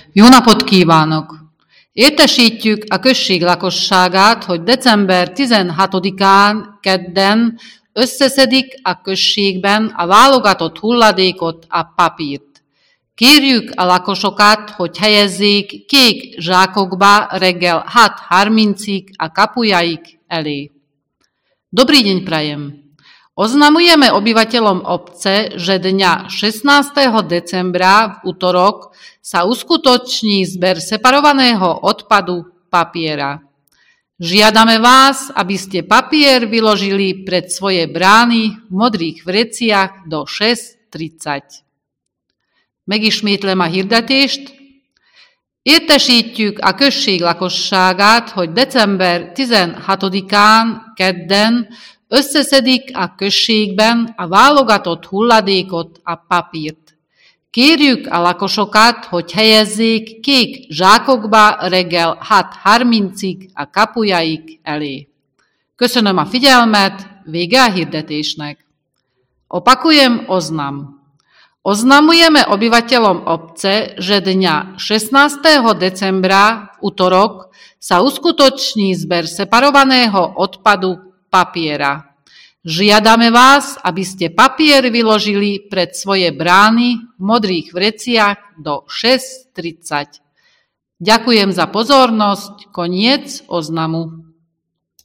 Jó napot kívánok! Értesítjük a község lakosságát, hogy december 16-án kedden összeszedik a községben a válogatott hulladékot, a papírt. Kérjük a lakosokat, hogy helyezzék kék zsákokba reggel 6:30 a kapujaik elé. Dobrý deň prajem. Oznamujeme obyvateľom obce, že dňa 16. decembra v utorok sa uskutoční zber separovaného odpadu papiera. Žiadame vás, aby ste papier vyložili pred svoje brány v modrých vreciach do 6:30. Megismétlem a hirdetést. Értesítjük a község lakosságát, hogy december 16-án kedden összeszedik a községben a válogatott hulladékot, a papírt. Kérjük a lakosokat, hogy helyezzék kék zsákokba reggel 6:30 a kapujaik elé. Köszönöm a figyelmet, vége a hirdetésnek. Opakujem oznam. Oznamujeme obyvateľom obce, že dňa 16. decembra v utorok sa uskutoční zber separovaného odpadu papiera. Žiadame vás, aby ste papier vyložili pred svoje brány v modrých vreciach do 6:30. Ďakujem za pozornosť, koniec oznamu.